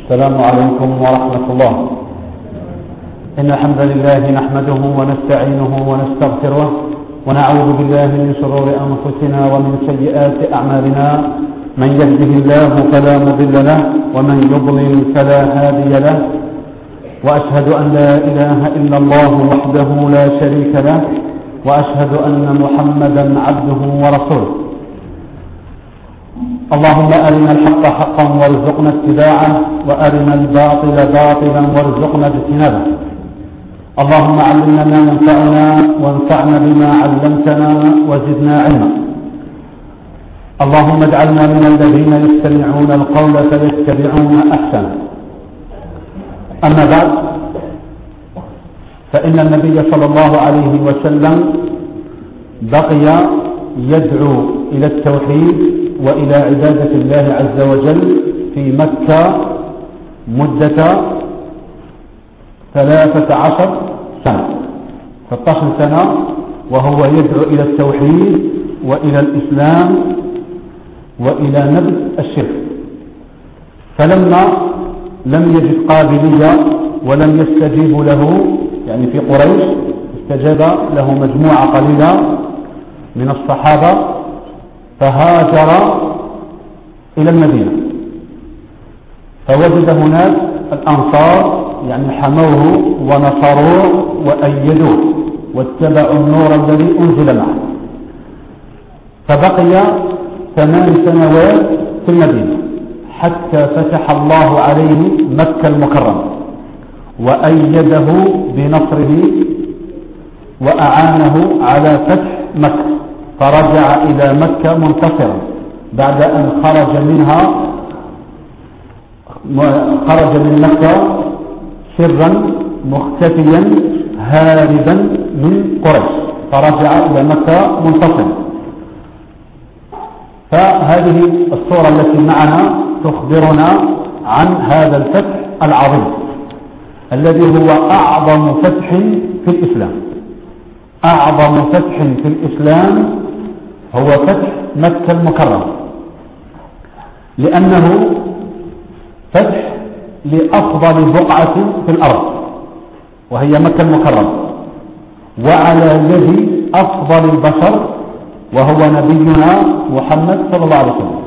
السلام عليكم ورحمة الله. إن الحمد لله نحمده ونستعينه ونستغفره ونعوذ بالله من شرور أنفسنا ومن سيئات أعمالنا. من يهده الله فلا مضل له ومن يضلل فلا هادي له، وأشهد أن لا إله إلا الله وحده لا شريك له، وأشهد أن محمدا عبده ورسوله. اللهم أرنا الحق حقا وارزقنا اتباعه، وأرنا الباطل باطلا وارزقنا اجتنابه. اللهم علمنا ما ينفعنا وانفعنا بما علمتنا وزدنا علما. اللهم اجعلنا من الذين يستمعون القول فيتبعون أحسنه. أما بعد، فإن النبي صلى الله عليه وسلم بقي يدعو إلى التوحيد وإلى عبادة الله عز وجل في مكة مدة 13 سنة، 13 سنة وهو يدعو إلى التوحيد وإلى الإسلام وإلى نبذ الشرك. فلما لم يجد قابلية ولم يستجيب له، يعني في قريش استجاب له مجموعة قليلة من الصحابة، فهاجر إلى المدينة، فوجد هناك الأنصار يعني حموه ونصروه وأيدوه واتبعوا النور الذي أنزل معه. فبقي 8 سنوات في المدينة حتى فتح الله عليه مكة المكرمة وأيده بنصره وأعانه على فتح مكة، فرجع إلى مكة منتصرا بعد أن خرج من مكة سرا مختفيا هاربا من قريش، فرجع إلى مكة منتصرا. فهذه الصورة التي معنا تخبرنا عن هذا الفتح العظيم الذي هو أعظم فتح في الإسلام. أعظم فتح في الإسلام هو فتح مكة المكرمة، لأنه فتح لأفضل بقعة في الأرض وهي مكة المكرمة، وعلى يد أفضل البشر وهو نبينا محمد صلى الله عليه وسلم.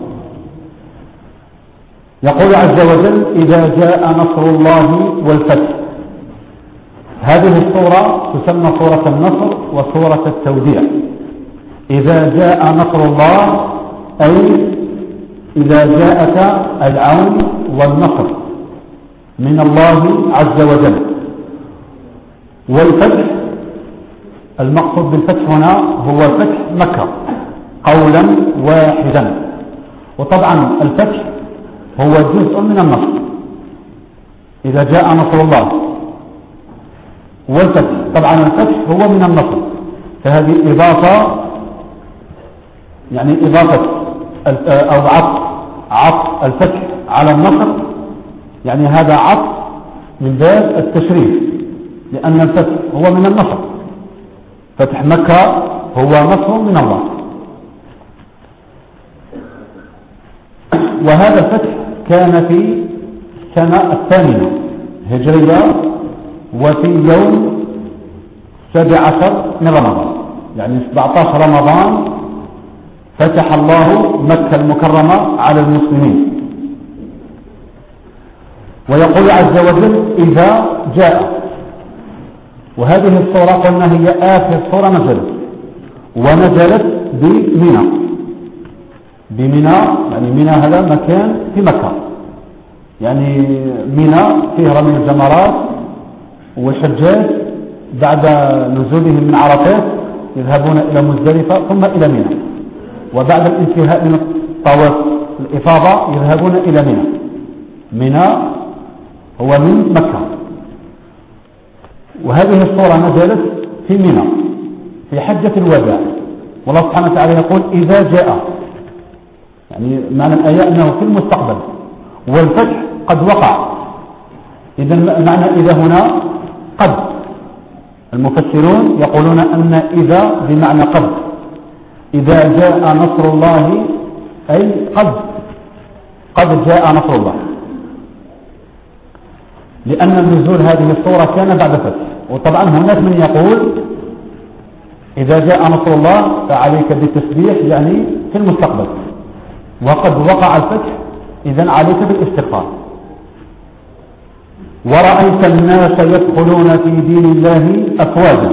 يقول عز وجل: إذا جاء نصر الله والفتح. هذه الصورة تسمى صورة النصر وصورة التوديع. إذا جاء نصر الله أي إذا جاءك العون والنصر من الله عز وجل. والفتح المقصود بالفتح هنا هو فتح مكة قولا واحدا. وطبعا الفتح هو جزء من النصر إذا جاء نصر الله والفتح. طبعا الفتح هو من النصر، فهذه إضافة، يعني إضافة أو عطف الفتح على النصر، يعني هذا عطف من باب التشريف، لأن الفتح هو من النصر. فتح مكة هو نصر من الله. وهذا الفتح كان في السنة 8 هجرية، وفي يوم 17 من رمضان، يعني 17 رمضان فتح الله مكة المكرمة على المسلمين. ويقول عز وجل: إذا جاء. وهذه الصورة قلنا هي آخر صورة نزلت، ونزلت بمنى. يعني منى هذا مكان في مكة، يعني منى فيه رمي الجمرات، والحجاج بعد نزولهم من عرفات يذهبون إلى مزدلفة ثم إلى منى، وبعد الانتهاء من طواف الإفاضة يذهبون إلى منى. منى هو من مكة. وهذه الصورة نزلت في منى في حجة الوداع، والله سبحانه وتعالى يقول: إذا جاء، يعني معنى الآية أنه في المستقبل، والفتح قد وقع. إذا معنى إذا هنا قد. المفسرون يقولون أن إذا بمعنى قد. إذا جاء نصر الله أي قد جاء نصر الله. لأن نزول هذه الصورة كان بعد فتح. وطبعا هناك من يقول إذا جاء نصر الله فعليك بالتسبيح يعني في المستقبل، وقد وقع الفتح إذن عليك بالاستغفار. ورأيت الناس يدخلون في دين الله أفواجا،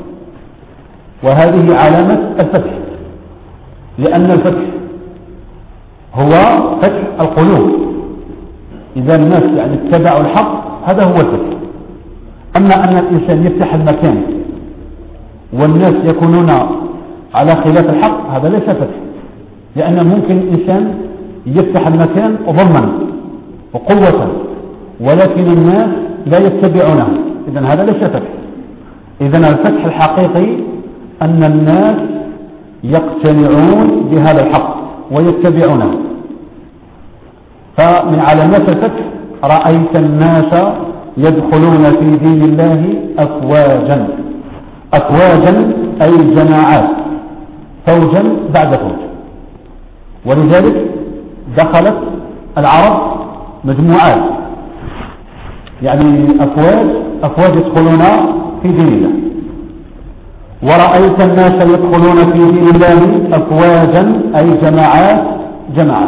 وهذه علامة الفتح، لأن الفتح هو فتح القلوب. إذا الناس يعني اتبعوا الحق هذا هو الفتح. أما أن الإنسان يفتح المكان والناس يكونون على خلاف الحق هذا ليس فتح، لأن ممكن الإنسان يفتح المكان ضمنا وقوة ولكن الناس لا يتبعونه، إذن هذا ليس فتح. إذن الفتح الحقيقي أن الناس يقتنعون بهذا الحق ويتبعونه. فمن علامات الفتح رأيت الناس يدخلون في دين الله أفواجا. أفواجا أي جماعات، فوجا بعد فوج. ولذلك دخلت العرب مجموعات، يعني أفواج يدخلون في دين الله. ورأيت الناس يدخلون في دين الله أفواجا أي جماعات.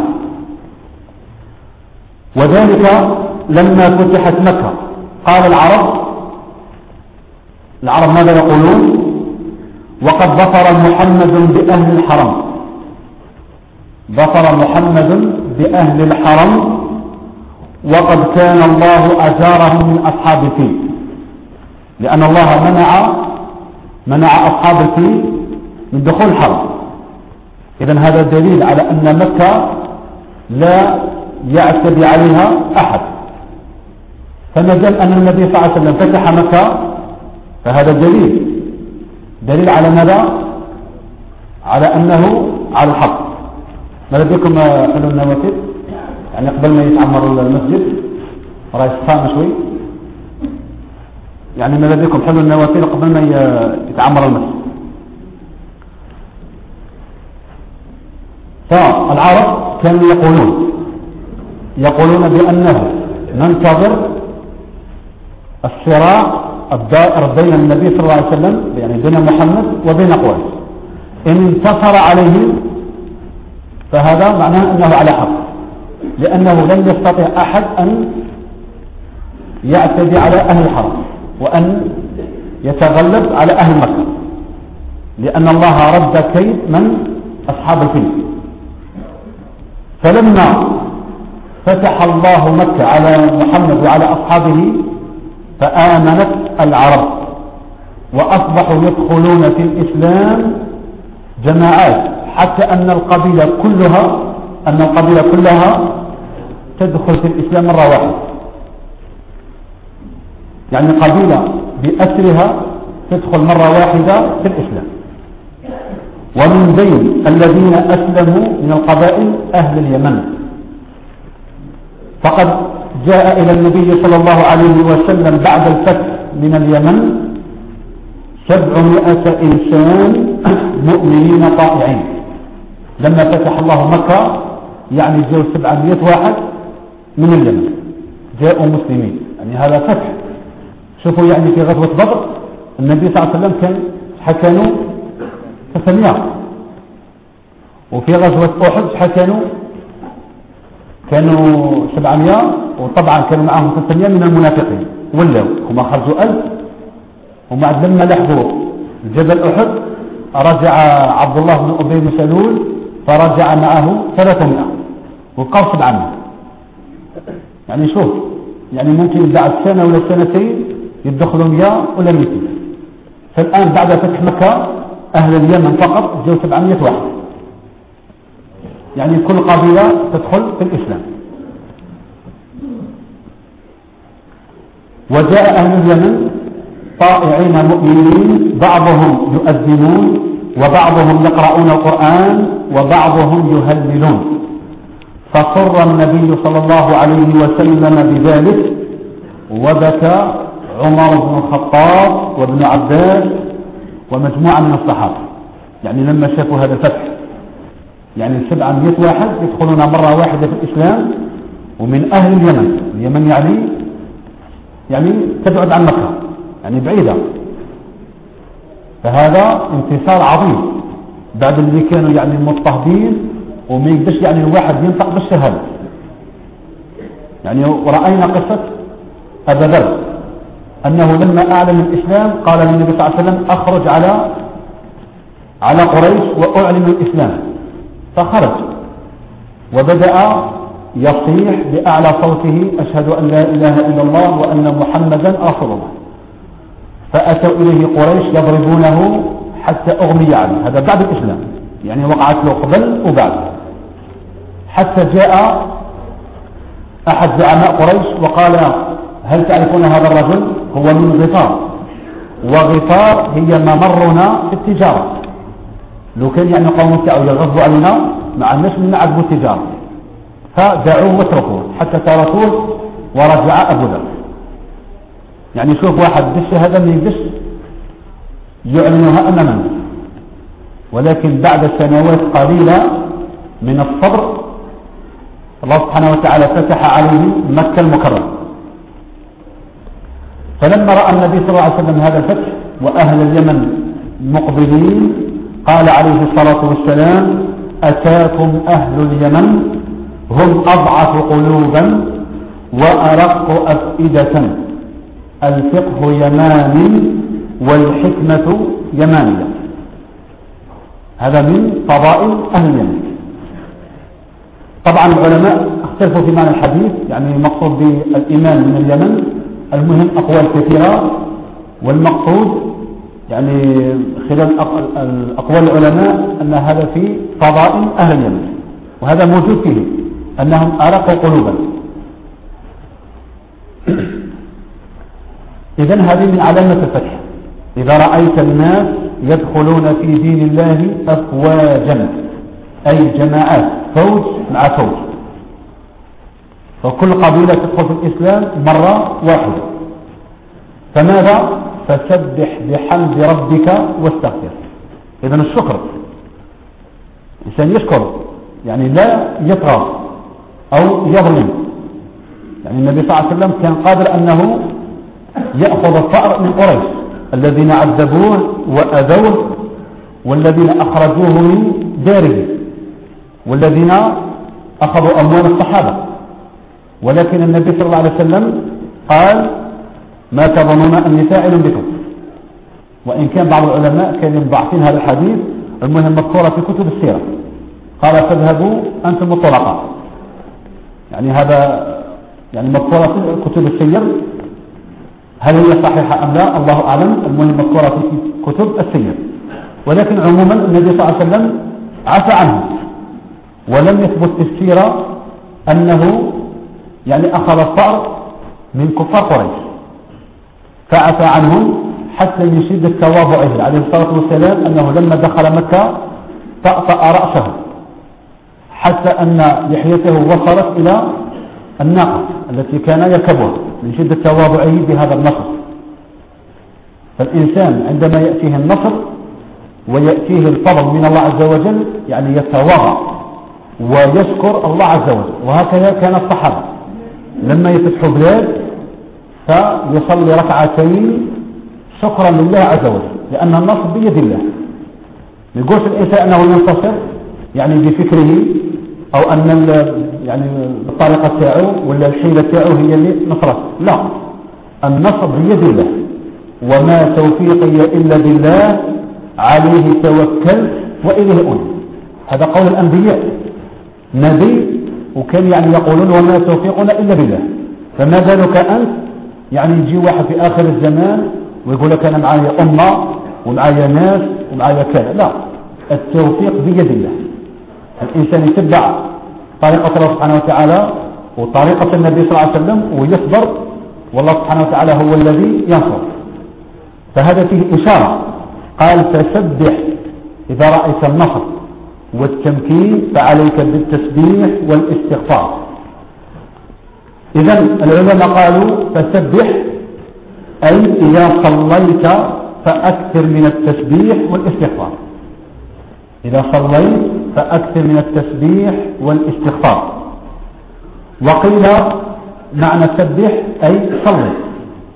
وذلك لما فتحت مكة قال العرب ماذا يقولون؟ وقد ظفر محمد بأهل الحرم، ظفر محمد بأهل الحرم وقد كان الله أجارهم من أصحاب الفيل، لأن الله منع أصحاب الفيل من دخول الحرم. إذن هذا دليل على أن مكة لا يعتدي عليها أحد. فما دام أن النبي صلى الله عليه وسلم فتح مكة فهذا دليل على ماذا؟ على أنه على الحق. ماذا بكم حلو النوافل؟ يعني قبل ما يتعمر المسجد رأي الصفام شوي، يعني ماذا بكم حلو النوافل قبل ما يتعمر المسجد. فالعرب كانوا يقولون بأنه ننتظر الصراع الدائر بين النبي صلى الله عليه وسلم، يعني بين محمد وبين قريش، إن انتصر عليه فهذا معناه أنه على حق، لأنه لن يستطيع أحد أن يعتدي على أهل الحرم وأن يتغلب على أهل مكة، لأن الله رد كيد من أصحاب الفيل. فلما فتح الله مكة على محمد وعلى أصحابه فآمنت العرب وأصبحوا يدخلون في الإسلام جماعات، حتى أن القبيلة كلها تدخل في الإسلام مرة واحدة. يعني قبيلة بأسرها تدخل مرة واحدة في الإسلام. ومن بين الذين أسلموا من القبائل أهل اليمن، فقد جاء إلى النبي صلى الله عليه وسلم بعد الفتح من اليمن 700 إنسان مؤمنين طائعين. لما فتح الله مكة يعني جاءوا 700 واحد من اليمن جاءوا مسلمين، يعني هذا فتح. شوفوا يعني في غزوة بدر النبي صلى الله عليه وسلم كانوا 300، وفي غزوة أحد كانوا 700، وطبعا كانوا معهم 300 من المنافقين ولوا هم خرجوا 1000. ومع لما لحقوا جبل أحد رجع عبد الله بن أبي بن سلول فرجع معه 300 وقال 700. يعني شوف، يعني ممكن بعد سنة ولا سنتين يدخلوا 100 ولا 200. فالآن بعد فتح مكة أهل اليمن فقط جاءوا 700 واحد، يعني كل قبيلة تدخل في الإسلام. وجاء أهل اليمن طائعين مؤمنين، بعضهم يؤذنون وبعضهم يقرؤون القرآن وبعضهم يهللون. فصر النبي صلى الله عليه وسلم بذلك، وبكى عمر بن الخطاب وابن عباس ومجموعة من الصحابة، يعني لما شافوا هذا الفتح، يعني 700 واحد يدخلون مرة واحدة في الإسلام، ومن أهل اليمن يعني يعني تبعد عن مكة، يعني بعيدة. فهذا انتصار عظيم بعد اللي كانوا يعني مضطهدين وما يقدرش يعني الواحد ينطق بالشهادة. يعني ورأينا قصة أبا ذر أنه لما أعلن الإسلام قال للنبي صلى الله عليه وسلم أخرج على قريش وأعلن الإسلام، فخرج وبدأ يصيح بأعلى صوته أشهد أن لا إله إلا الله وأن محمدا رسول الله. فأتوا إليه قريش يضربونه حتى أغمي عنه، هذا بعد الإسلام، يعني وقعت له قبل وبعد، حتى جاء أحد زعماء قريش وقال هل تعرفون هذا الرجل؟ هو من غفار، وغفار هي ممرنا في التجارة. لو كان يعني قوم تاعو يغضبوا علينا ما عندناش من عجبوا التجارة، فدعوه واتركوه حتى تركوه ورجع أبو ذر. يعني شوف واحد بالشهادة ما يقدرش يعلنها أمام الناس، ولكن بعد سنوات قليلة من الصبر الله سبحانه وتعالى فتح عليه مكة المكرمة. فلما رأى النبي صلى الله عليه وسلم هذا الفتح وأهل اليمن مقبلين قال عليه الصلاة والسلام أتاكم أهل اليمن هم أضعف قلوبا وأرق أفئدة، الفقه يماني والحكمة يمانية. هذا من فضائل أهل اليمن. طبعا العلماء اختلفوا في معنى الحديث، يعني المقصود بالإيمان من اليمن، المهم أقوال كثيرة، والمقصود يعني خلال أقوال العلماء أن هذا في فضائل أهل اليمن، وهذا موجود فيه أنهم أرقوا قلوبا. إذن هذه من علامة الفتح، إذا رأيت الناس يدخلون في دين الله أفواجا، أي جماعات، فوج مع فوج، فكل قبيلة تدخل في الإسلام مرة واحدة. فماذا؟ فسبح بحمد ربك واستغفر. إذن الشكر، الإنسان يشكر، يعني لا يطغى أو يظلم. يعني النبي صلى الله عليه وسلم كان قادر أنه يأخذ الثأر من قريش الذين عذبوه وأذوه والذين أخرجوه من داره والذين أخذوا أموال الصحابة، ولكن النبي صلى الله عليه وسلم قال ما تظنون أني فاعل بكم. وإن كان بعض العلماء كانوا ضاعفين هذا الحديث، المهم مذكورة في كتب السيرة، قال فاذهبوا أنتم الطلقاء. يعني هذا يعني مذكورة في كتب السير، هل هي صحيحة أم لا الله أعلم، المهم مذكورة في كتب السير. ولكن عموما النبي صلى الله عليه وسلم عفى عنه، ولم يثبت في السيرة أنه يعني أخذ الثأر من كفار قريش، فعفى عنهم حتى من شدة تواضعه عليه الصلاة والسلام، أنه لما دخل مكة طأطأ رأسه حتى أن لحيته وصلت إلى الناقة التي كان يركبها من شدة تواضعه بهذا النصر. فالإنسان عندما يأتيه النصر ويأتيه الفضل من الله عز وجل يعني يتواضع ويشكر الله عز وجل. وهكذا كان الصحابة لما يفتحوا بلاد فيصلي ركعتين شكرا لله عز وجل، لأن النصر بيد الله. ما يقولش الإنسان أنه ينتصر يعني بفكره أو أن يعني الطريقة تاعه ولا الحيلة تاعه هي اللي نصرت، لا، النصر بيد الله. وما توفيقي إلا بالله عليه توكل وإليه أنيب. هذا قول الأنبياء، نبي وكان يعني يقولون وما توفيقنا إلا بالله. فما بالك أنت يعني يجي واحد في آخر الزمان ويقول لك أنا معايا أمة ومعايا ناس ومعايا كذا، لا، التوفيق بيد الله. الإنسان يتبع طريقة الله سبحانه وتعالى وطريقة النبي صلى الله عليه وسلم ويصبر، والله سبحانه وتعالى هو الذي ينصر. فهذا فيه إشارة، قال فسبح إذا رأيت النصر والتمكين فعليك بالتسبيح والاستغفار. إذن العلماء قالوا فسبح أي إذا صليت فأكثر من التسبيح والاستغفار. إذا صليت فأكثر من التسبيح والاستغفار. وقيل معنى سبح أي صلي،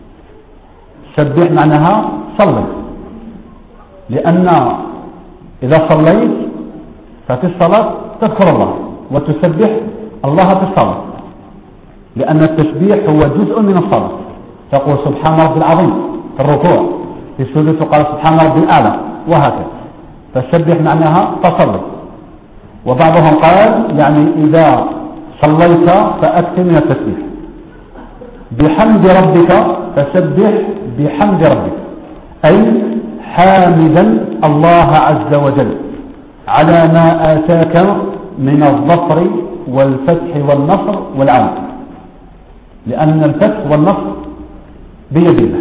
سبح معناها صلي، لأن إذا صليت ففي الصلاة تذكر الله وتسبح الله في الصلاة، لأن التسبيح هو جزء من الصلاة. تقول سبحان ربي العظيم في الركوع، في السجود تقال سبحان ربي الأعلى، وهكذا. فسبح معناها تصلي. وبعضهم قال يعني إذا صليت فأكثر من التسبيح. بحمد ربك فسبح بحمد ربك، أي حامدا الله عز وجل على ما آتاك من الظفر والفتح والنصر والعون، لأن الفتح والنصر بيد الله.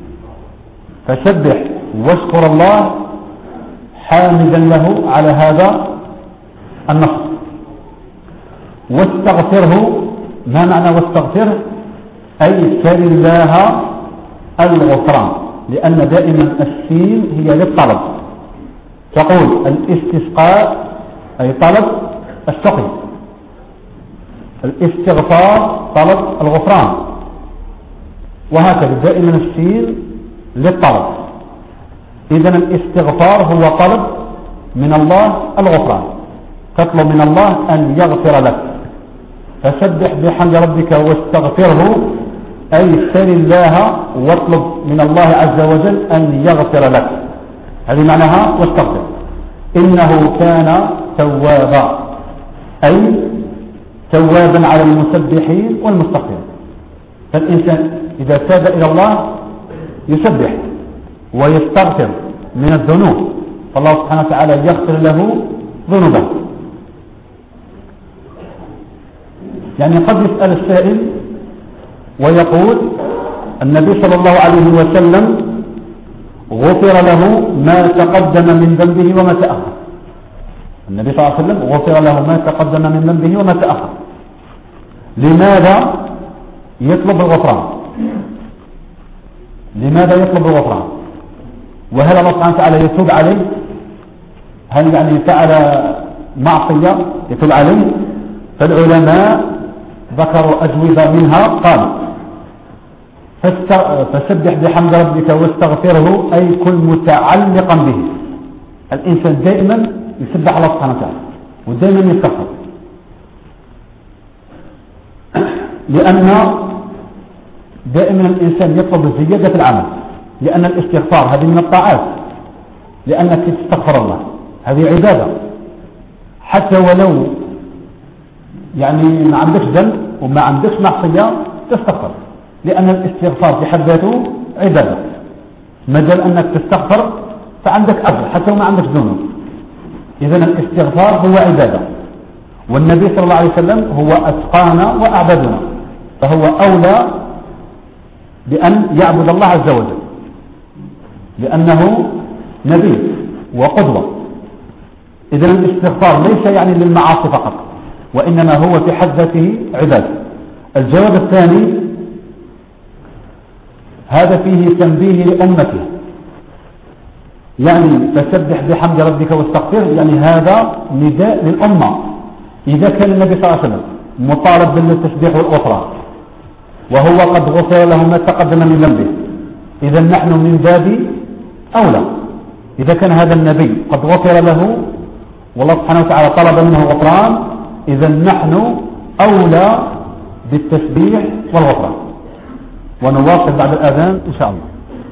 فسبح واشكر الله حامدا له على هذا النصر. واستغفره، ما معنى واستغفره؟ أي سل الله الغفران، لأن دائما السين هي للطلب. تقول الاستسقاء أي طلب السقي، الاستغفار طلب الغفران، وهكذا دائما السين للطلب. إذن الاستغفار هو طلب من الله الغفران، تطلب من الله أن يغفر لك. فسبح بحمد ربك واستغفره، أي سل الله واطلب من الله عز وجل أن يغفر لك. هذه معناها واستغفر. إنه كان توابا، أي توابا على المسبحين والمستغفرين. فالإنسان إذا تاب إلى الله يسبح ويستغفر من الذنوب، فالله سبحانه وتعالى يغفر له ذنوبه. يعني قد يسأل السائل ويقول النبي صلى الله عليه وسلم غفر له ما تقدم من ذنبه وما تأخر. النبي صلى الله عليه وسلم غفر له ما تقدم من ذنبه وما تأخر. لماذا يطلب الغفران؟ لماذا يطلب الغفران؟ وهل الله سبحانه وتعالى يتوب عليه؟ هل يعني فعل معصية يتوب عليه؟ فالعلماء ذكروا أجوبة منها. قال فسبح بحمد ربك واستغفره، أي كن متعلقا به. الإنسان دائما يسبح الله سبحانه وتعالى ودائما يستغفر، لأن دائما الإنسان يطلب الزيادة في العمل، لأن الاستغفار هذه من الطاعات، لأنك تستغفر الله هذه عبادة. حتى ولو يعني ما عندكش ذنب وما عندكش معصية تستغفر، لأن الاستغفار في حد ذاته عبادة. ما دام أنك تستغفر فعندك أجر حتى وما عندك ذنوب. إذن الاستغفار هو عبادة، والنبي صلى الله عليه وسلم هو أتقانا وأعبدنا، فهو أولى بأن يعبد الله عز وجل، لأنه نبي وقدوة. إذن الاستغفار ليس يعني للمعاصي فقط، وإنما هو في حد ذاته عبادة. الجواب الثاني هذا فيه تنبيه لأمته، يعني فسبح بحمد ربك واستغفره، يعني هذا نداء للأمة. إذا كان النبي صلى الله عليه وسلم مطالب بالتسبيح والغفران وهو قد غفر له ما تقدم من ذنبه، إذا نحن من باب أولى. إذا كان هذا النبي قد غفر له والله سبحانه وتعالى طلب منه الغفران، إذا نحن أولى بالتسبيح والغفران. ونواصل بعد الأذان إن شاء الله.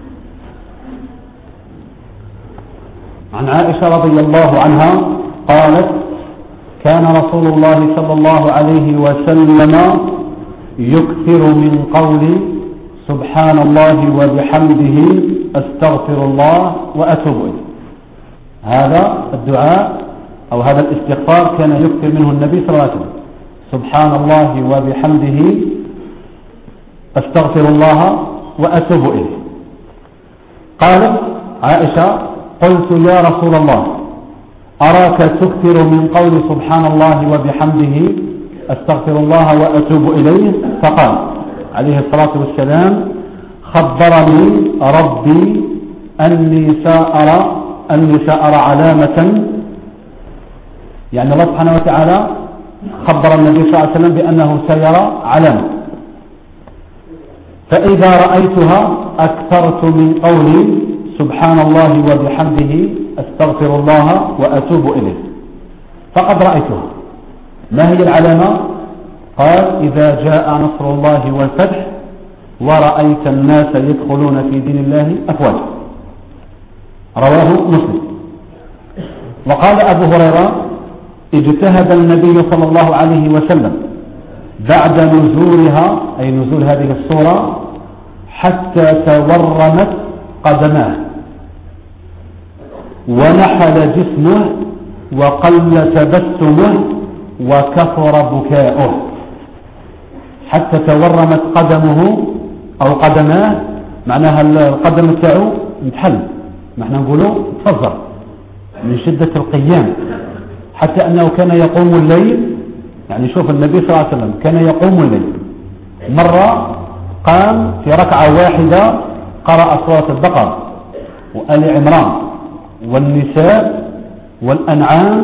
عن عائشة رضي الله عنها قالت كان رسول الله صلى الله عليه وسلم يكثر من قول سبحان الله وبحمده أستغفر الله وأتوب إليه. هذا الدعاء أو هذا الاستغفار كان يكثر منه النبي صلى الله عليه وسلم، سبحان الله وبحمده أستغفر الله وأتوب إليه. قالت عائشة قلت يا رسول الله أراك تكثر من قول سبحان الله وبحمده أستغفر الله وأتوب إليه، فقال عليه الصلاة والسلام خبرني ربي أني سأرى علامة، يعني الله سبحانه وتعالى خبر النبي صلى الله عليه وسلم بأنه سيرى علامة. فإذا رأيتها أكثرت من قولي سبحان الله وبحمده أستغفر الله وأتوب إليه. فقد رأيتها. ما هي العلامة؟ قال إذا جاء نصر الله والفتح ورأيت الناس يدخلون في دين الله أفواجا. رواه مسلم. وقال أبو هريرة اجتهد النبي صلى الله عليه وسلم بعد نزولها، أي نزول هذه السورة، حتى تورمت قدماه ونحل جسمه وقل تبسمه وكثر بكاؤه. حتى تورمت قدمه أو قدماه، معناها القدم تاعو متحل، نحن نقوله تفزر من شدة القيام، حتى أنه كان يقوم الليل. يعني شوف النبي صلى الله عليه وسلم كان يقوم الليل، مرة قام في ركعة واحدة قرأ سورة البقرة وآل عمران والنساء والأنعام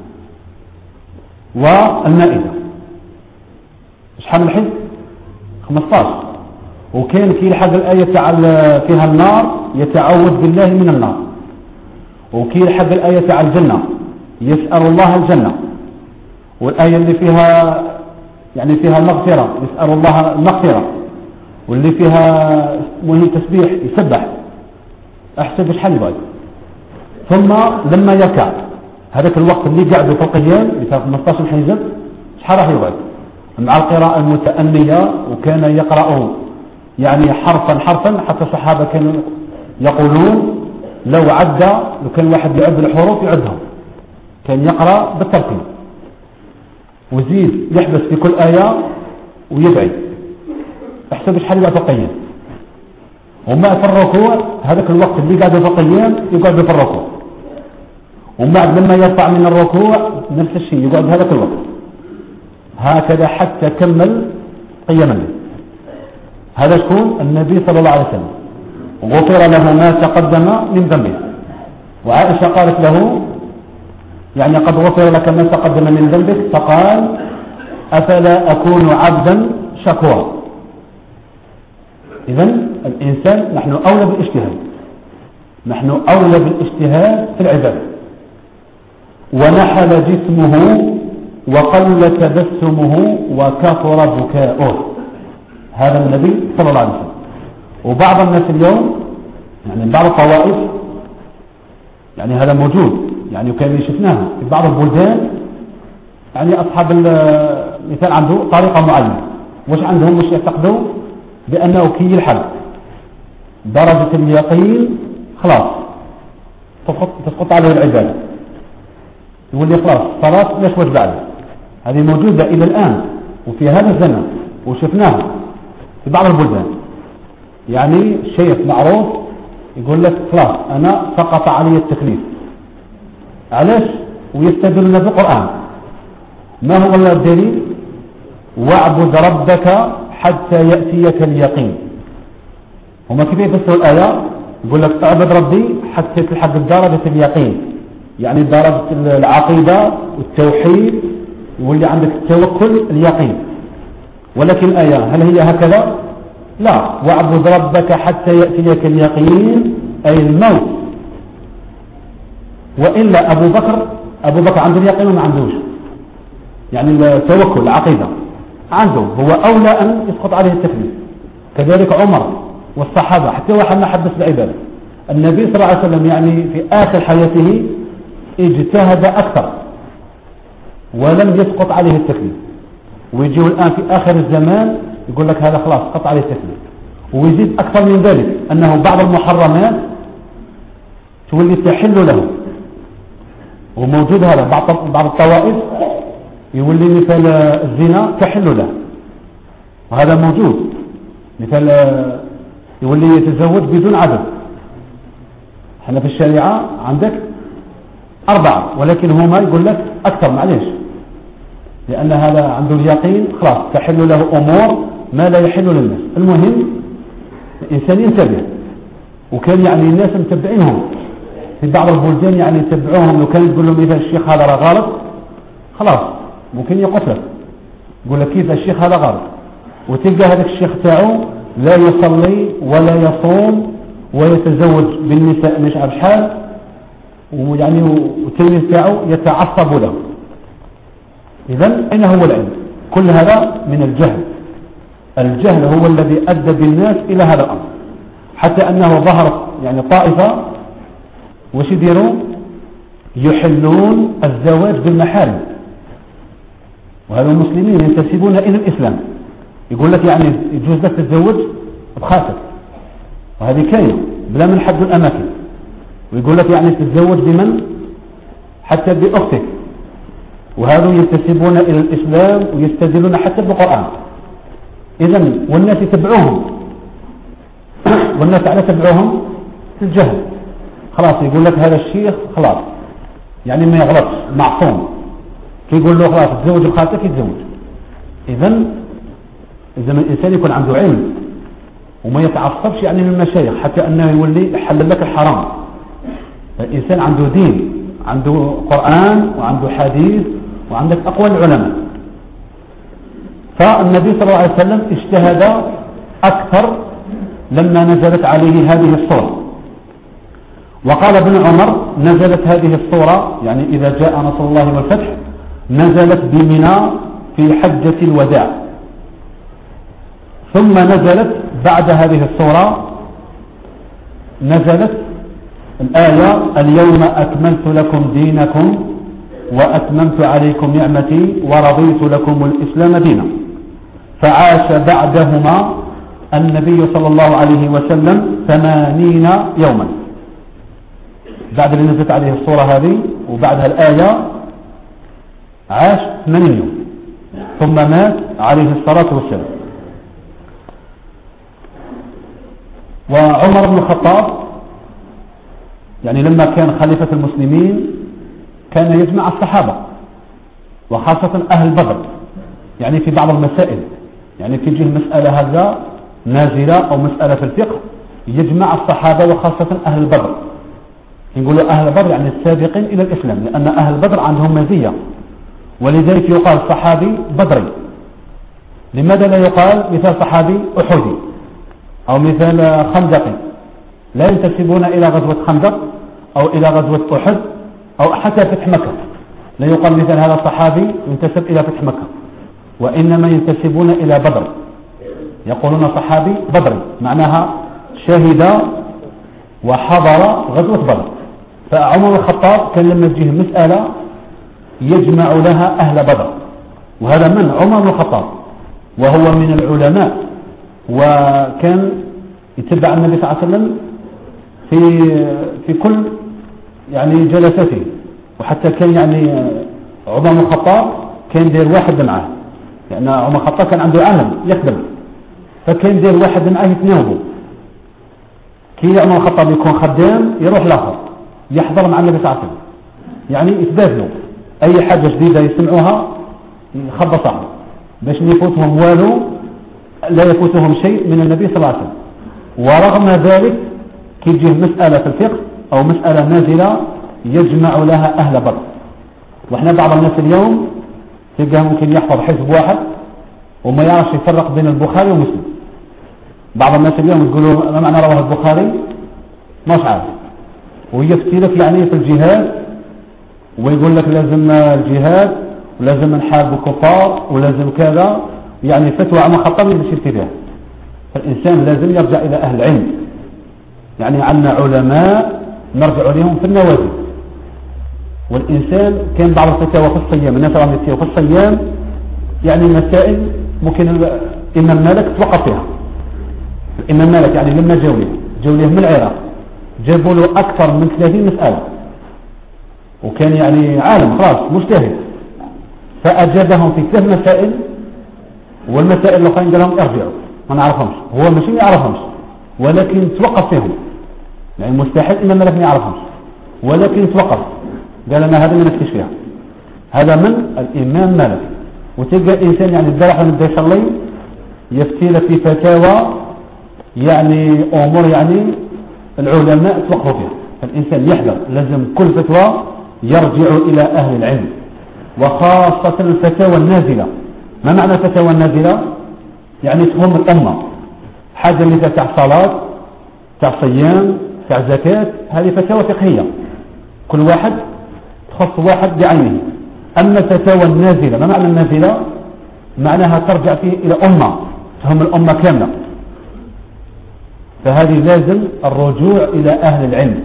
والمائدة. شحال من الحزب؟ 15. وكان في لحد الآية فيها النار يتعوذ بالله من النار، وكي لحد الآية على الجنة يسأل الله الجنة، والآية اللي فيها يعني فيها المغفرة يسأل الله المغفرة، واللي فيها مهم تسبيح يسبح. أحسب شحال يبعد. ثم لما يركع هذاك الوقت اللي قاعد في القيام يساوي 15 حزب، شحال راح يبعد مع القراءة المتأنية. وكان يقرأ يعني حرفا حرفا، حتى الصحابة كانوا يقولون لو كان واحد يعد الحروف يعدهم، كان يقرأ بالترتيب وزيد يحبس في كل آية ويدعي. احسب شحال يقعد في القيام. وما في الركوع هذاك الوقت اللي قاعد في القيام يقعد في الركوع، وبعد لما يرفع من الركوع نفس الشيء يقعد هذاك الوقت، هكذا حتى كمل قيام الليل. هذا شكون؟ النبي صلى الله عليه وسلم. غفر له ما تقدم من ذنبه. وعائشة قالت له يعني قد غفر لك ما تقدم من ذنبك، فقال أفلا أكون عبدا شكورا. إذن الإنسان نحن أولى بالاجتهاد، نحن أولى بالاجتهاد في العبادة. ونحل جسمه وقل تبسمه وكثر بكاؤه. هذا النبي صلى الله عليه وسلم. وبعض الناس اليوم يعني بعض الطوائف يعني هذا موجود، يعني وكان شفناه في بعض البلدان، يعني أصحاب مثال عنده طريقة معينة، وش عندهم مش يعتقدوا بأنه كي يلحق درجة اليقين خلاص تسقط عليه العبادة، يقول لي خلاص صلاة ليش وجه بعد. هذه موجودة إلى الآن وفي هذا الزمن، وشفناه في بعض البلدان. يعني شيخ معروف يقول لك خلاص أنا سقط علي التكليف. علاش؟ ويستدلون بالقرآن. ما هو الدليل؟ واعبد ربك حتى يأتيك اليقين. هما كيف يفسروا الآية؟ يقول لك اعبد ربي حتى تلحق درجة اليقين، يعني درجة العقيدة والتوحيد، يولي عندك التوكل اليقين. ولكن الآية هل هي هكذا؟ لا، واعبد ربك حتى يأتيك اليقين أي الموت. وإلا أبو بكر عنده اليقين وما عندوش، يعني التوكل العقيدة عنده، هو أولى أن يسقط عليه التكليف. كذلك عمر والصحابة، حتى واحد ما حدث بعبادة. النبي صلى الله عليه وسلم يعني في آخر حياته اجتهد أكثر ولم يسقط عليه التكليف، ويجيه الآن في آخر الزمان يقول لك هذا خلاص سقط عليه التكليف. ويزيد أكثر من ذلك أنه بعض المحرمات تولي تحل له، وموجود هذا بعض الطوائف يولي مثل الزنا تحل له، وهذا موجود. مثل يولي يتزوج بدون عدد. احنا في الشريعة عندك 4، ولكن هما يقول لك أكثر، معليش، لأن هذا عنده اليقين خلاص تحل له أمور ما لا يحل للناس. المهم الإنسان ينتبه. وكان يعني الناس متبعينهم في بعض البلدان، يعني يتبعوهم، لو كان يقول لهم إذا الشيخ هذا غلط خلاص ممكن يقتلك. يقول لك كيف الشيخ هذا غلط، وتلقى هذاك الشيخ تاعو لا يصلي ولا يصوم ويتزوج بالنساء مش عارف شحال، ويعني والتلميذ تاعه يتعصب له. إذن أين هو العلم؟ كل هذا من الجهل. الجهل هو الذي أدى بالناس إلى هذا الأمر، حتى أنه ظهرت يعني طائفة وش يديروا؟ يحلون الزواج بالمحارم، وهذا المسلمين ينتسبون إلى الإسلام. يقول لك يعني يجوز لك تتزوج بخاتك، وهذه كاينة بلا من حد الأماكن. ويقول لك يعني تتزوج بمن؟ حتى بأختك. وهذا ينتسبون إلى الإسلام ويستدلون حتى بالقرآن. إذن والناس يتبعوهم، والناس على تبعوهم في الجهل. خلاص يقول لك هذا الشيخ خلاص يعني ما يغلطش، معصوم، يقول له خلاص تتزوج بخاتك يتزوج. إذن إذا الإنسان يكون عنده علم وما يتعصبش يعني من المشايخ حتى أنه يولي يحلل لك الحرام. الإنسان عنده دين، عنده قرآن وعنده حديث وعندك أقوال العلماء. فالنبي صلى الله عليه وسلم اجتهد أكثر لما نزلت عليه هذه الصورة. وقال ابن عمر نزلت هذه الصورة يعني إذا جاء نصر الله والفتح نزلت بمنى في حجة الوداع، ثم نزلت بعد هذه الصورة نزلت الآية اليوم أكملت لكم دينكم وأتممت عليكم نعمتي ورضيت لكم الإسلام دينا. فعاش بعدهما النبي صلى الله عليه وسلم 80 يوما. بعد اللي نزلت عليه الصورة هذه وبعدها الآية عاش 80 يوم ثم مات عليه الصلاة والسلام. وعمر بن الخطاب يعني لما كان خليفة المسلمين كان يجمع الصحابة وخاصة أهل بدر يعني في بعض المسائل، يعني تجي المسألة هذا نازلة أو مسألة في الفقه يجمع الصحابة وخاصة أهل بدر. يقولوا أهل بدر يعني السابقين إلى الإسلام، لأن أهل بدر عندهم مزية، ولذلك يقال صحابي بدري. لماذا لا يقال مثال صحابي أحدي أو مثال خندقي؟ لا ينتسبون إلى غزوة خندق أو إلى غزوة أحد أو حتى فتح مكة. لا يقال مثل هذا الصحابي ينتسب إلى فتح مكة، وإنما ينتسبون إلى بدر. يقولون صحابي بدري معناها شهد وحضر غزوة بدر. فعمر الخطاب كان لما تجيه مسألة يجمع لها أهل بدر، وهذا من عمر بن الخطاب وهو من العلماء، وكان يتبع النبي صلى الله عليه وسلم في كل يعني جلساته. وحتى كان يعني عمر بن الخطاب كان دير واحد معه، لأن يعني عمر الخطاب كان عنده عمل يخدم، فكان دير واحد معه يتناوبوا. كي عمر الخطاب يكون خدام يروح لاخر يحضر مع النبي صلى الله عليه وسلم، يعني يتبادلوا أي حاجة جديدة يسمعوها يخبى صاحبه باش يفوتهم والو، لا يفوتهم شيء من النبي صلى الله عليه وسلم. ورغم ذلك كي تجيه مسألة في الفقه أو مسألة نازلة يجمع لها أهل بدر. وإحنا بعض الناس اليوم تلقاه ممكن يحفظ حزب واحد وما يعرفش يفرق بين البخاري ومسلم. بعض الناس اليوم يقولوا ما معنى رواه البخاري مش عارف، ويفتي لك يعني في الجهاد ويقول لك لازم الجهاد ولازم نحارب الكفار ولازم كذا، يعني فتوى عمر الخطاب يصير كذا. فالإنسان لازم يرجع إلى أهل العلم، يعني عندنا علماء نرجع لهم في النوازل. والإنسان كان بعض الفتاوى في الصيام، الناس راهم يفتيوا في الصيام يعني مسائل ممكن الإمام مالك توقف فيها. الإمام مالك يعني لما جاوليه من العراق جابوا له أكثر من 30 مسألة، وكان يعني عالم خلاص مجتهد، فأجابهم في 3 مسائل، والمسائل الأخرى قال لهم ارجعوا ما نعرفهمش. هو مش ما يعرفهمش ولكن توقف فيهم، يعني مستحيل إن مالك ما يعرفهمش ولكن توقف قال أنا هذا ما نفتش فيها. هذا من الإمام مالك. وتلقى الإنسان يعني الدرح ونبدأ يصلي يفتي لك في فتاوى يعني أمور يعني العلماء توقفوا فيها. فالإنسان يحذر، لازم كل فتوى يرجع إلى أهل العلم، وخاصة الفتاوى النازلة. ما معنى الفتاوى النازلة؟ يعني تهم الأمة، حاجة مثل تاع صلاة تاع صيام تاع زكاة، هذه فتاوى فقهية كل واحد تخص واحد بعينه. أما الفتاوى النازلة، ما معنى النازلة؟ معناها ترجع فيه إلى أمة تهم الأمة كاملة، فهذه لازم الرجوع إلى أهل العلم.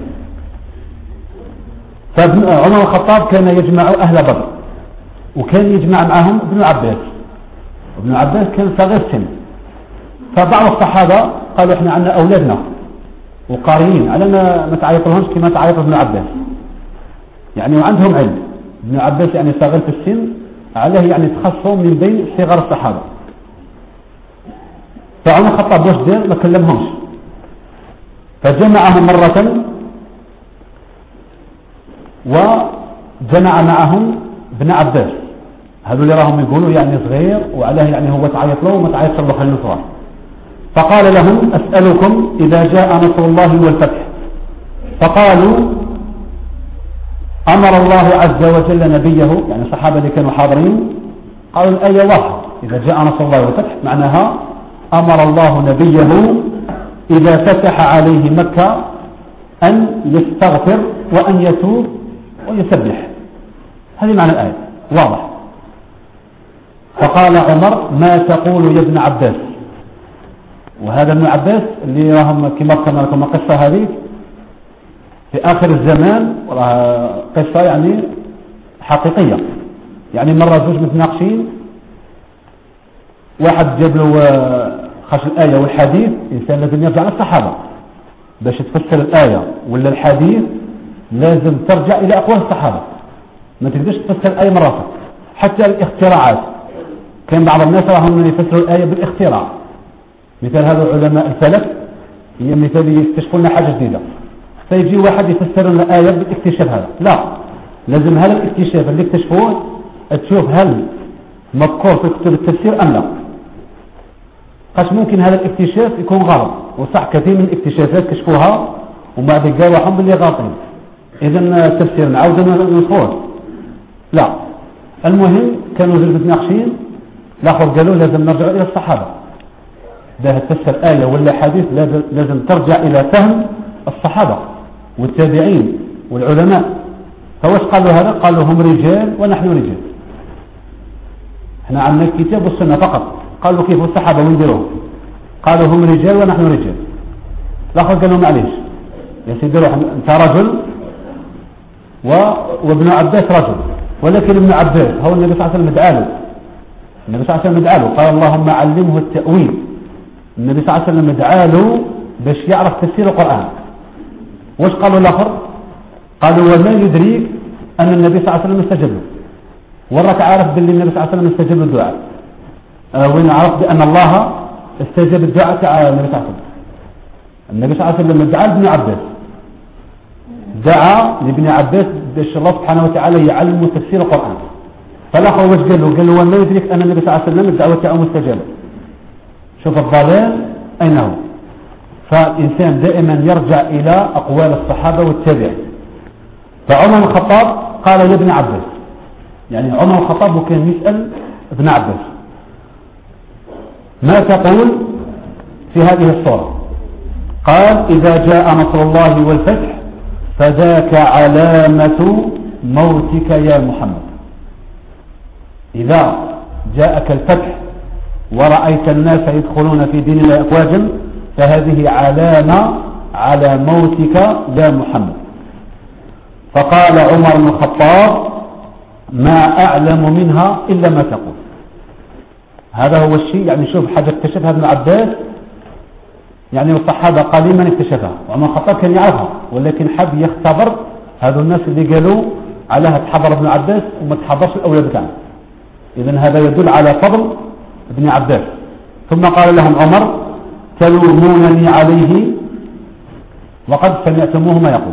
فعمر الخطاب كان يجمع أهل بدر، وكان يجمع معهم ابن عباس. ابن عباس كان صغير سن، فبعض الصحابة قالوا احنا عندنا أولادنا وقارئين، على ما تعيط لهمش كما تعيط ابن عباس، يعني وعندهم علم. ابن عباس يعني صغير في السن، عليه يعني تخصهم من بين صغار الصحابة. فعمر الخطاب واش دار؟ ما كلمهمش، فجمعهم مرة وجمع معهم ابن عباس، هذول اللي راهم يقولوا يعني صغير وعليه يعني هو تعيط له وما تعيط له خلينا نصرح. فقال لهم أسألكم إذا جاء نصر الله والفتح، فقالوا أمر الله عز وجل نبيه، يعني الصحابة اللي كانوا حاضرين قالوا الآية واحدة، إذا جاء نصر الله والفتح معناها أمر الله نبيه إذا فتح عليه مكة أن يستغفر وأن يتوب ويسبح، هذه معنى الآية واضح. فقال عمر ما تقول يا ابن عباس؟ وهذا ابن عباس اللي راهم كما ذكرنا لكم القصة هذه في آخر الزمان، قصة يعني حقيقية، يعني مرة زوج متناقشين، واحد جاب له خش الآية والحديث، إنسان لازم يرجع للصحابة باش تفسر الآية ولا الحديث، لازم ترجع إلى أقوال الصحابة، ما تقدرش تفسر الآية من راسك. حتى الاختراعات، كان بعض الناس راهم يفسروا الآية بالاختراع، مثال هذا علماء الفلك هي مثال يكتشفوا لنا حاجة جديدة، فيجي واحد يفسر لنا الآية بالاكتشاف هذا، لا، لازم هذا الاكتشاف اللي اكتشفوه تشوف هل مذكور في كتب التفسير أم لا. قاش ممكن هذا الاكتشاف يكون غلط، وصح كثير من الاكتشافات كشفوها وبعد قالوا هم باللي غلطين، إذا التفسير نعاود نصوره، لا. المهم كانوا زوج متناقشين، الآخر قالوا لازم نرجع إلى الصحابة، ده تفسر آية ولا حديث لازم ترجع إلى فهم الصحابة والتابعين والعلماء. فواش قالوا هذا؟ قالوا هم رجال ونحن رجال، احنا عندنا الكتاب والسنة فقط. قالوا كيف الصحابة ونديروه؟ قالوا هم رجال ونحن رجال. الآخر قالوا معليش يا سيدي روح، انت رجل وابن عباس رجل، ولكن ابن عباس هو النبي صلى الله عليه وسلم دعاله، النبي صلى الله عليه وسلم دعاله، قال اللهم علمه التأويل، النبي صلى الله عليه وسلم دعاله باش يعرف تفسير القرآن. واش قالوا الآخر؟ قالوا وما يدريك أن النبي صلى الله عليه وسلم استجب له، وراك عارف باللي النبي صلى الله عليه وسلم استجب الدعاء، وين عرف بأن الله استجب الدعاء تاع النبي صلى الله عليه وسلم؟ النبي صلى الله عليه وسلم دعا لابن عباس، دعا لابن عباس باش الله سبحانه وتعالى يعلمه تفسير القرآن. فالآخر واش قال له؟ قال له وما يدريك أن النبي صلى الله عليه وسلم الدعوة تاعه مستجابة. شوف الضلال أين هو. فالإنسان دائما يرجع إلى أقوال الصحابة والتابعين. فعمر الخطاب قال يا ابن عباس، يعني عمر الخطاب وكان يسأل ابن عباس ما تقول في هذه الصورة؟ قال إذا جاء نصر الله والفتح فذاك علامة موتك يا محمد. إذا جاءك الفتح ورأيت الناس يدخلون في دين الله أفواجا فهذه علامة على موتك يا محمد. فقال عمر بن الخطاب ما أعلم منها إلا ما تقول. هذا هو الشيء، يعني شوف حاجة اكتشفها ابن عباس، يعني الصحابة قليلا اكتشفها، وعمر الخطاب كان يعرفها، ولكن حب يختبر هذو الناس اللي قالوا عليها تحضر ابن عباس وما تحضرش الأولى بتاعنا. إذن هذا يدل على فضل ابن عباس. ثم قال لهم عمر تلومونني عليه وقد سمعتموه ما يقول.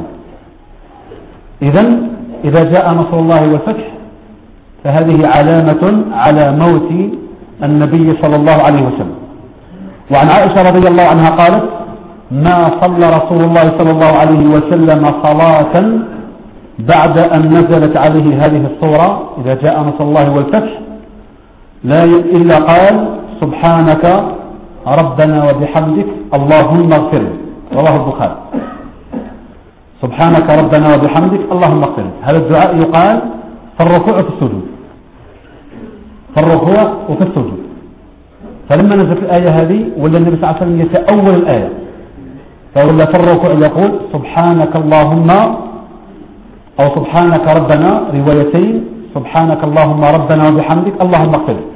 إذا جاء نصر الله والفتح فهذه علامة على موت النبي صلى الله عليه وسلم. وعن عائشة رضي الله عنها قالت ما صلى رسول الله صلى الله عليه وسلم صلاة بعد أن نزلت عليه هذه الصورة إذا جاء نصر الله والفتح إلا قال سبحانك ربنا وبحمدك اللهم اغفر لي، رواه البخاري. سبحانك ربنا وبحمدك اللهم اغفر لي، هذا الدعاء يقال في الركوع وفي السجود، في الركوع وفي السجود. فلما نزلت الآية هذه ولا النبي صلى الله عليه وسلم يتأول الآية، فولا في الركوع يقول سبحانك اللهم، أو سبحانك ربنا، روايتين، سبحانك اللهم ربنا وبحمدك اللهم اغفر لي،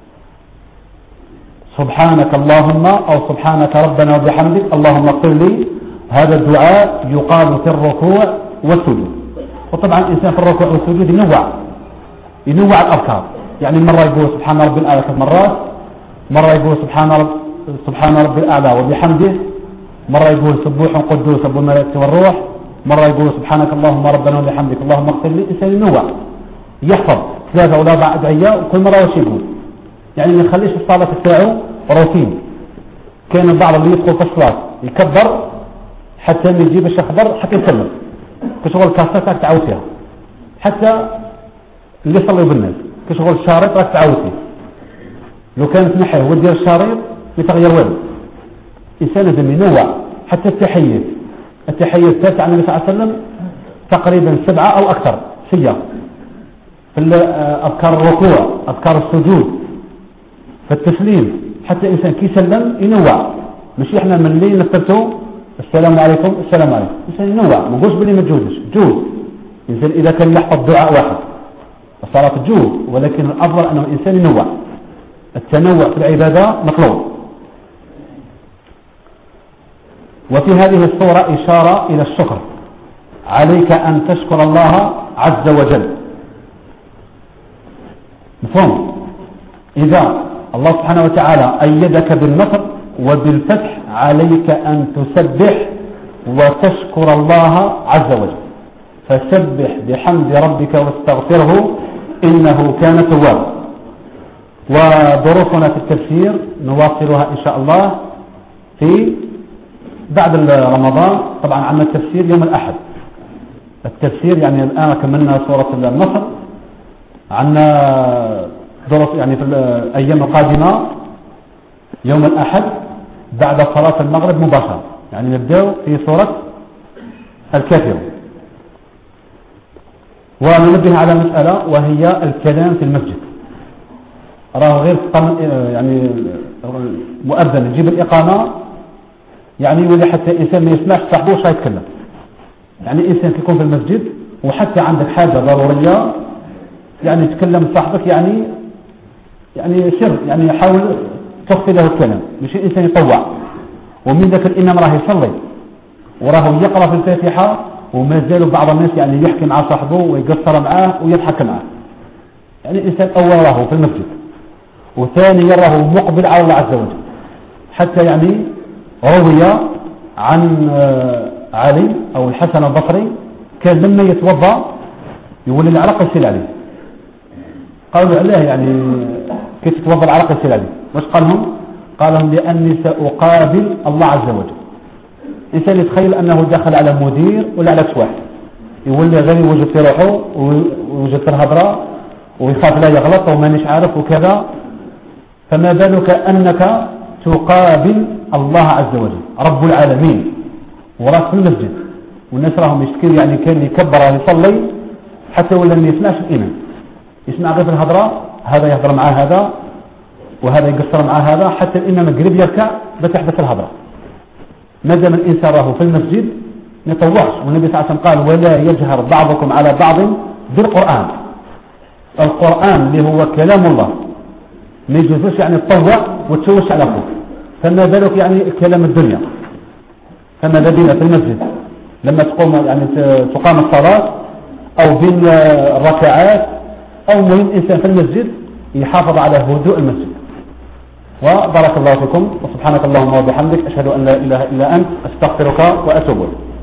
سبحانك اللهم أو سبحانك ربنا وبحمدك اللهم اغفر لي. هذا الدعاء يقال في الركوع والسجود. وطبعا الإنسان في الركوع والسجود ينوع الأذكار، يعني مرة يقول سبحان ربي الأعلى 3 مرات، مرة يقول سبحان ربي الأعلى وبحمده، مرة يقول سبوح قدوس رب الملائكة والروح، مرة يقول سبحانك اللهم ربنا وبحمدك اللهم اغفر لي. الإنسان ينوع، يحفظ 3 ولا 4 أدعية وكل مرة وش يقول، يعني ما يخليش الصلاة تاعو روتين. كان البعض اللي يدخل في الصلاة يكبر حتى ما يجيب الشخبر حتى يسلم، كشغل كاساتك تعاود فيها، حتى اللي يصلي بالناس كشغل الشارط راك تعاود فيه. لو كانت نحيه ودير الشريط يتغير والو. إنسان لازم ينوع. حتى التحيات تاع النبي صلى الله عليه وسلم تقريبا 7 أو أكثر سياق، في أذكار الركوع، أذكار السجود، في التسليم، حتى إنسان كي يسلم ينوع. مش إحنا من اللي نفترته السلام عليكم السلام عليكم، إنسان ينوع، ما نقولش بلي ما تجوزش، جوز. إنسان إذا كان يحفظ دعاء واحد الصلاة تجوز، ولكن الأفضل أنه الإنسان ينوع. التنوع في العبادة مطلوب. وفي هذه الصورة إشارة إلى الشكر، عليك أن تشكر الله عز وجل. مفهوم؟ إذا الله سبحانه وتعالى أيدك بالنصر وبالفتح عليك أن تسبح وتشكر الله عز وجل. فسبح بحمد ربك واستغفره إنه كان توابا. ودروسنا في التفسير نواصلها إن شاء الله في بعد رمضان. طبعا عندنا التفسير يوم الأحد، التفسير يعني الآن كملنا سورة النصر، عندنا دروس يعني في الأيام القادمة يوم الأحد بعد صلاة المغرب مباشرة، يعني نبدأ في سورة الكافرون. وننبه على مسألة وهي الكلام في المسجد. راه غير يعني مؤذن يجيب الإقامة يعني يولي حتى إنسان ما يسمعش صاحبه واش يتكلم. يعني إنسان يكون في المسجد وحتى عندك حاجة ضرورية يعني تكلم صاحبك يعني سر، يعني حاول تخفي له الكلام، مش الإنسان يطوع. ومن ذاك الإمام راه يصلي وراه يقرأ في الفاتحة وما زالوا بعض الناس يعني يحكي مع صاحبه ويقصر معاه ويضحك معاه. يعني الإنسان أول راه في المسجد، وثاني راه مقبل على الله عز وجل. حتى يعني روي عن علي أو الحسن البصري كان لما يتوضأ يولي العرق يسيل عليه. قالوا عليه يعني كيف تتوضأ العرق يسيل عليه؟ واش قال لهم؟ قال لهم لأني سأقابل الله عز وجل. إنسان يتخيل أنه دخل على مدير ولا على شواح، يولي غير يوجد في روحه ويوجد في الهضرة ويخاف لا يغلط ومانيش عارف وكذا، فما بالك أنك تقابل الله عز وجل رب العالمين وراك في المسجد والناس راهم يشتكي. يعني كان يكبر يصلي حتى ولا ما يسمعش الإمام، يسمع غير في الهضرة، هذا يهضر مع هذا وهذا يقصر مع هذا، حتى الإمام قريب يركع بتحدث الهضرة. ما دام الإنسان راه في المسجد ما يطوعش. والنبي صلى الله عليه وسلم قال ولا يجهر بعضكم على بعض بالقرآن. القرآن اللي هو كلام الله ما يجوزش يعني تطوع وتشوش على أخوك، فما بالك يعني كلام الدنيا. فماذا بنا في المسجد لما تقام الصلاة أو بين الركعات أو مهم إنسان في المسجد يحافظ على هدوء المسجد. وبارك الله فيكم، وسبحانك اللهم وبحمدك أشهد أن لا إله إلا أنت أستغفرك وأتوب إليك.